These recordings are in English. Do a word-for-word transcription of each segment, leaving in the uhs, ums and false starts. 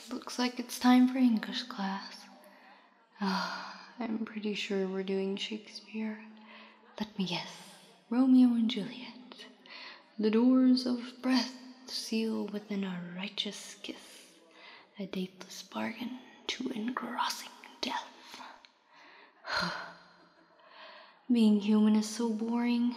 looks like it's time for English class. Ah, I'm pretty sure we're doing Shakespeare. Let me guess. Romeo and Juliet. The doors of breath seal within a righteous kiss, a dateless bargain to engrossing death. Being human is so boring.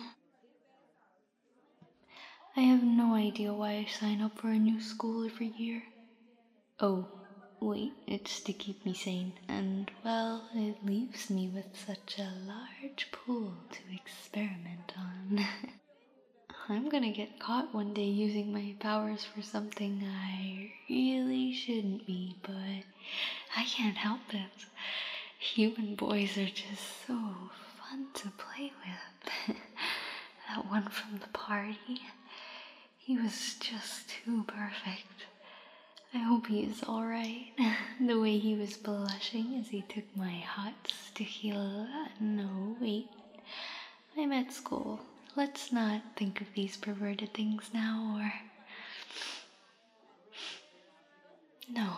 I have no idea why I sign up for a new school every year. Oh, wait, it's to keep me sane, and, well, it leaves me with such a large pool to experiment on. I'm gonna get caught one day using my powers for something I really shouldn't be, but I can't help it. Human boys are just so fun to play with. That one from the party, he was just too perfect. I hope he is alright. The way he was blushing as he took my hot tequila. No, wait. I'm at school. Let's not think of these perverted things now, or... No.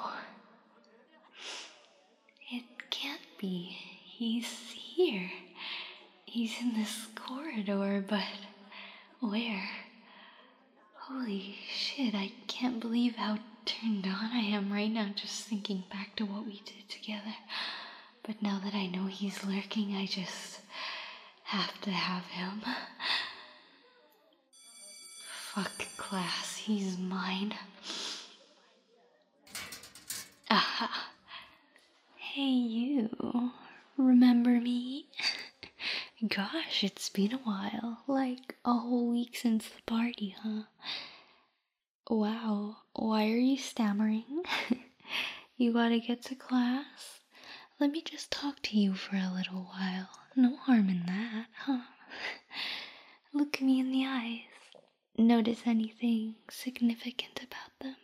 It can't be. He's here. He's in this corridor, but where? Holy shit, I can't believe how turned on I am right now just thinking back to what we did together. But now that I know he's lurking, I just have to have him. Fuck class, he's mine. Aha. Hey you, remember me? Gosh, it's been a while, like a whole week since the party, huh? Wow, why are you stammering? You gotta get to class? Let me just talk to you for a little while. No harm in that, huh? Look me in the eyes. Notice anything significant about them?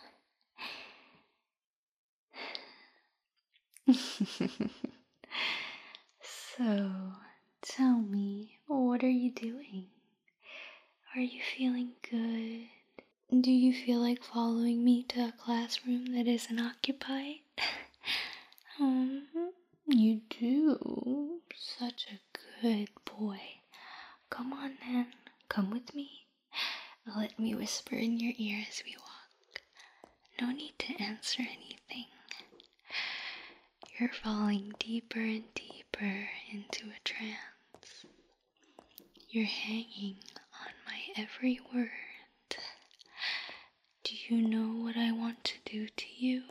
So, tell me, what are you doing? Are you feeling good? Do you feel like following me to a classroom that isn't occupied? um, you do. Such a good boy. Come on then, come with me. Let me whisper in your ear as we walk. No need to answer anything. You're falling deeper and deeper into a trance. You're hanging on my every word. Do you know what I want to do to you?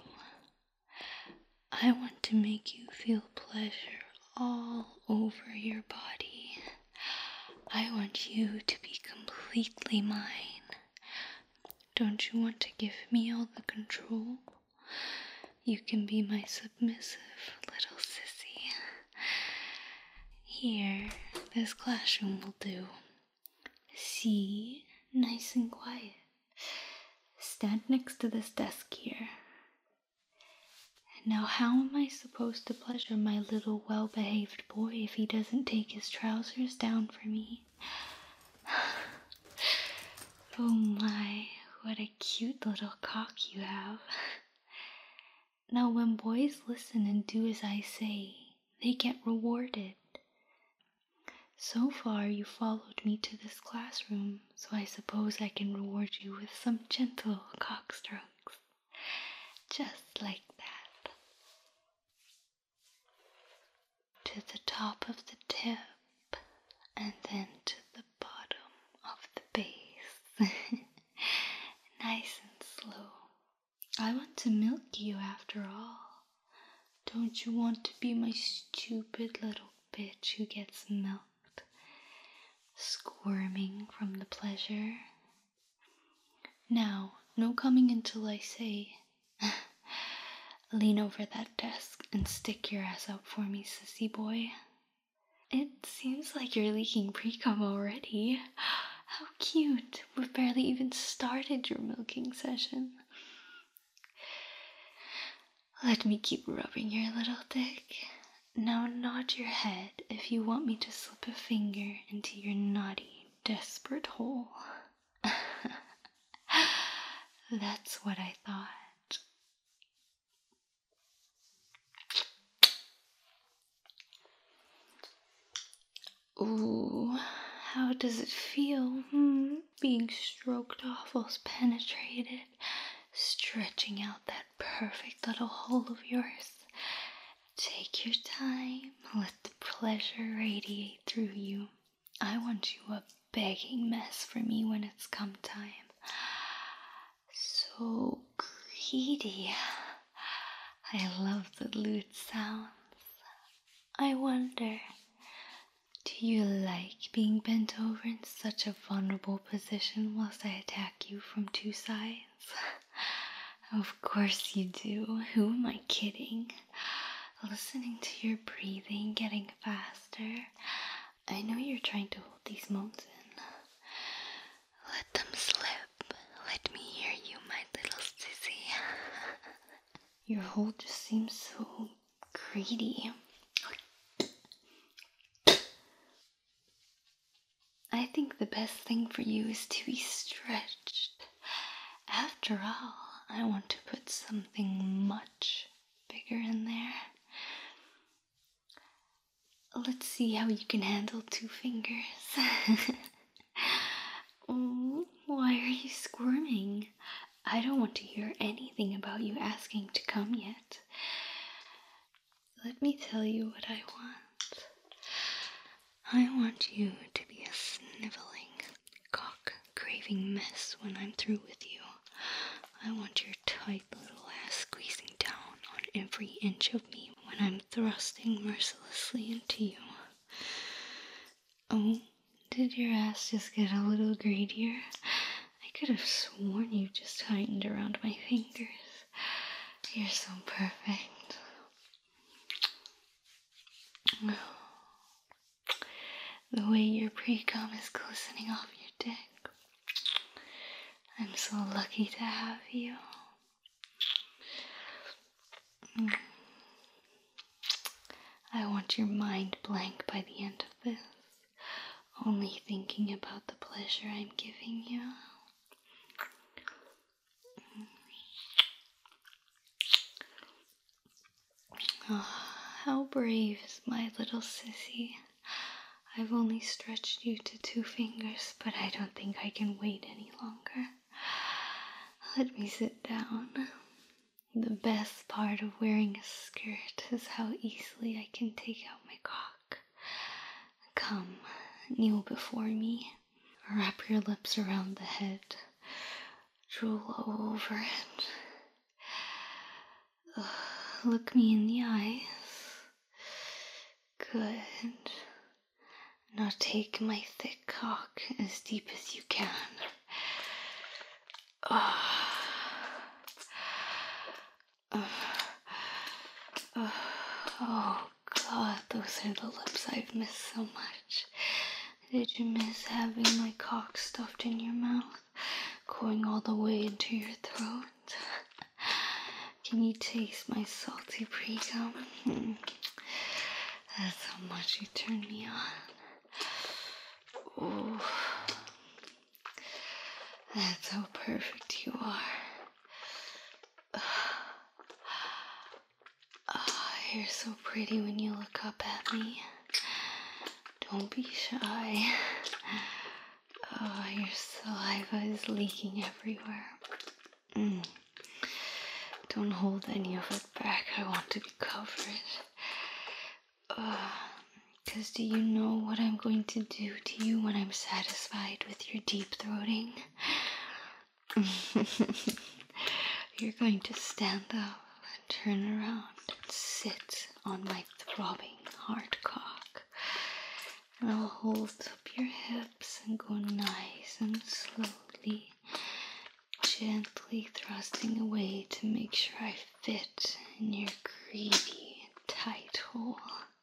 I want to make you feel pleasure all over your body. I want you to be completely mine. Don't you want to give me all the control? You can be my submissive little sissy. Here, this classroom will do. See? Nice and quiet. Stand next to this desk here. Now how am I supposed to pleasure my little well-behaved boy if he doesn't take his trousers down for me? Oh my, what a cute little cock you have. Now when boys listen and do as I say, they get rewarded. So far you followed me to this classroom, so I suppose I can reward you with some gentle cock strokes. Just like that. To the top of the tip, and then to the bottom of the base. Nice and slow. I want to milk you after all. Don't you want to be my stupid little bitch who gets milked, squirming from the pleasure? Now, no coming until I say. Lean over that desk and stick your ass out for me, sissy boy. It seems like you're leaking pre-cum already. How cute. We've barely even started your milking session. Let me keep rubbing your little dick. Now nod your head if you want me to slip a finger into your naughty, desperate hole. That's what I thought. Ooh, how does it feel, hmm? Being stroked off whilst penetrated, stretching out that perfect little hole of yours. Take your time, let the pleasure radiate through you. I want you a begging mess for me when it's come time. So greedy. I love the lute sounds. I wonder, do you like being bent over in such a vulnerable position whilst I attack you from two sides? Of course you do. Who am I kidding? Listening to your breathing getting faster. I know you're trying to hold these moans in. Let them slip. Let me hear you, my little sissy. Your hold just seems so greedy. I think the best thing for you is to be stretched. After all, I want to put something much bigger in there. Let's see how you can handle two fingers. Oh, why are you squirming? I don't want to hear anything about you asking to come yet. Let me tell you what I want. I want you to be a sniveling, cock-craving mess when I'm through with you. I want your tight little ass squeezing down on every inch of me when I'm thrusting mercilessly into you. Oh, did your ass just get a little greedier? I could have sworn you just tightened around my fingers. You're so perfect. The way your pre-cum is glistening off your dick. I'm so lucky to have you. I want your mind blank by the end of this, only thinking about the pleasure I'm giving you. Oh, how brave is my little sissy. I've only stretched you to two fingers, but I don't think I can wait any longer. Let me sit down. The best part of wearing a skirt is how easily I can take out my cock. Come, kneel before me. Wrap your lips around the head. Drool over it. Ugh, look me in the eyes. Good. Now take my thick cock as deep as you can. Oh, oh, oh, oh God, those are the lips I've missed so much. Did you miss having my cock stuffed in your mouth, going all the way into your throat? Can you taste my salty pre-cum? Mm. That's how much you turn me on. Oh, that's how perfect you are. Oh, you're so pretty when you look up at me. Don't be shy. Oh, your saliva is leaking everywhere. Mm. Don't hold any of it back. I want to be covered. Because uh, do you know what I'm going to do to you when I'm satisfied with your deep throating? You're going to stand up and turn around and sit on my throbbing hard cock. And I'll hold up your hips and go nice and slowly, gently thrusting away to make sure I fit in your greedy, tight hole.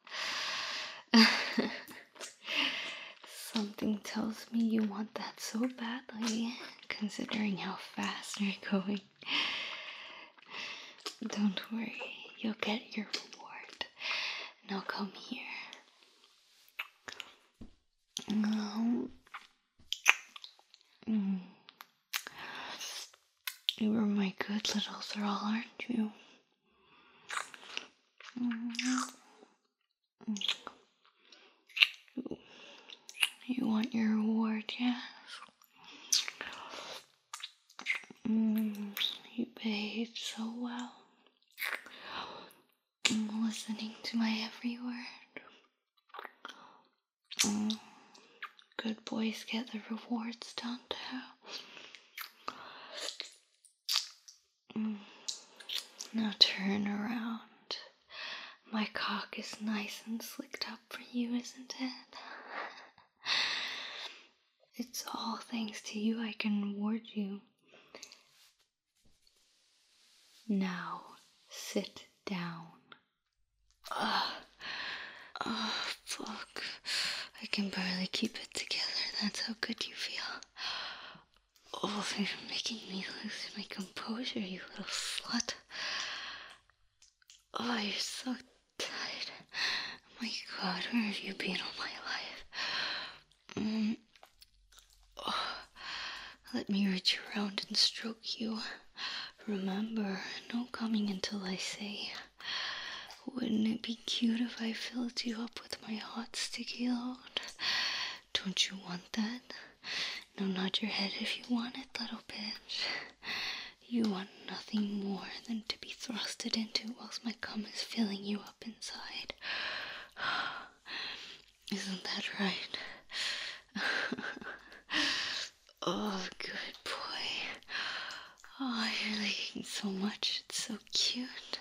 Something tells me you want that so badly, considering how fast you're going. Don't worry, you'll get your reward. Now come here. Um, mm. You were my good little thrall, aren't you? Mm. Mm. want your reward, yes? Mm, you behaved so well. Mm, listening to my every word. Mm, good boys get the rewards, don't they? Mm, now turn around. My cock is nice and slicked up for you, isn't it? It's all thanks to you I can reward you. Now, sit down. Ugh. Oh, fuck. I can barely keep it together. That's how good you feel. Oh, you're making me lose my composure, you little slut. Oh, you're so tight. My God, where have you been all my life? Mm. Oh, let me reach around and stroke you. Remember, no coming until I say. Wouldn't it be cute if I filled you up with my hot sticky load? Don't you want that? No, nod your head if you want it, little bitch. You want nothing more than to be thrusted into whilst my cum is filling you up inside. Isn't that right? Oh, good boy. Oh, you're licking so much. It's so cute.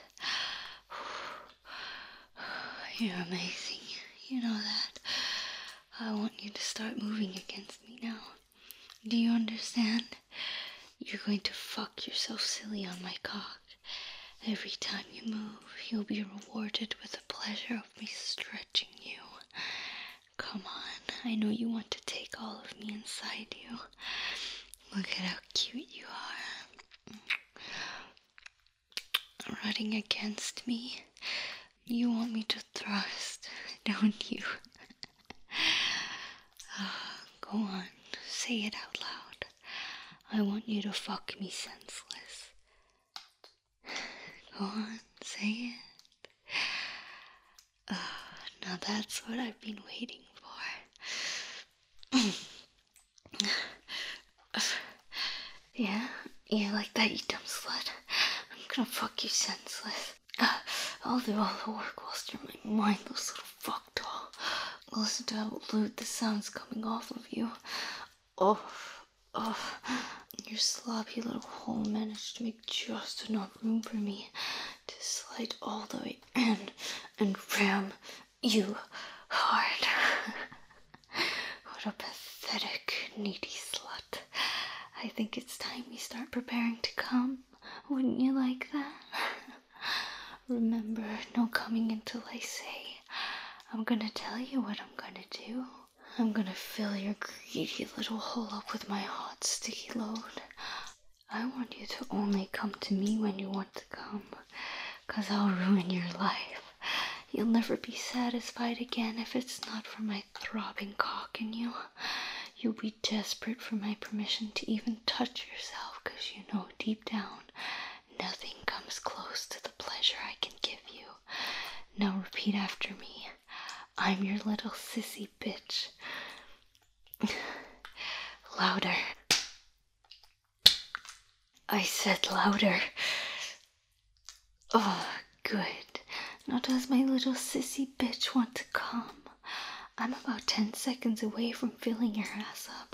You're amazing. You know that. I want you to start moving against me now. Do you understand? You're going to fuck yourself silly on my cock. Every time you move, you'll be rewarded with the pleasure of me stretching you. Come on, I know you want to take all of me inside you. Look at how cute you are. Running against me. You want me to thrust, don't you? Go on, say it out loud. I want you to fuck me senseless. Go on, say it. Uh, now that's what I've been waiting for. Yeah? You like that, you dumb slut? I'm gonna fuck you senseless. Uh, I'll do all the work whilst you're my mindless little fuck doll. Listen to how lewd the sound's coming off of you. Oh, oh, your sloppy little hole managed to make just enough room for me to slide all the way in and ram you hard. What a pathetic, needy slut. I think it's time we start preparing to come. Wouldn't you like that? Remember, no coming until I say. I'm gonna tell you what I'm gonna do. I'm gonna fill your greedy little hole up with my hot, sticky load. I want you to only come to me when you want to come, 'cause I'll ruin your life. You'll never be satisfied again if it's not for my throbbing cock in you. You'll be desperate for my permission to even touch yourself, 'cause you know deep down, nothing comes close to the pleasure I can give you. Now repeat after me. I'm your little sissy bitch. Louder. I said louder. Oh, good. Now does my little sissy bitch want to come? I'm about ten seconds away from filling your ass up.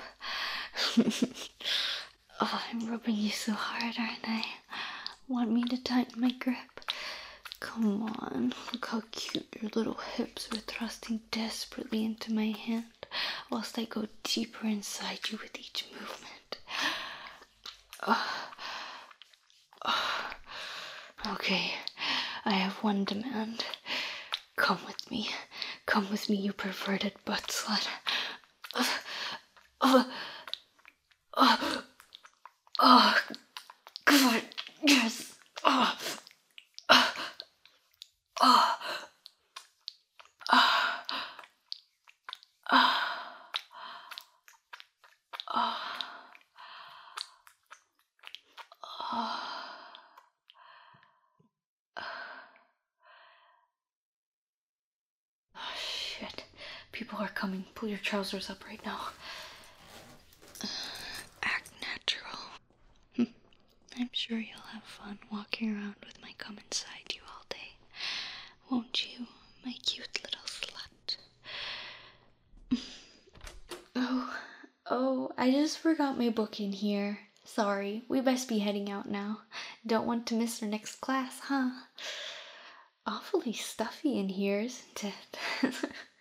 Oh, I'm rubbing you so hard, aren't I? Want me to tighten my grip? Come on, look how cute your little hips are thrusting desperately into my hand, whilst I go deeper inside you with each movement. Oh. Oh. Okay, I have one demand. Come with me. Come with me, you perverted butt slut. Oh, oh, oh, oh, God, yes. Oh, oh, oh, oh, oh, oh, oh. Shit. People people are coming. Pull your trousers up right now. Act natural. I'm sure you'll have fun walking around with my cum inside you all day. Won't you, my cute little slut? Oh, oh, I just forgot my book in here. Sorry, we best be heading out now. Don't want to miss our next class, huh? Awfully stuffy in here, isn't it?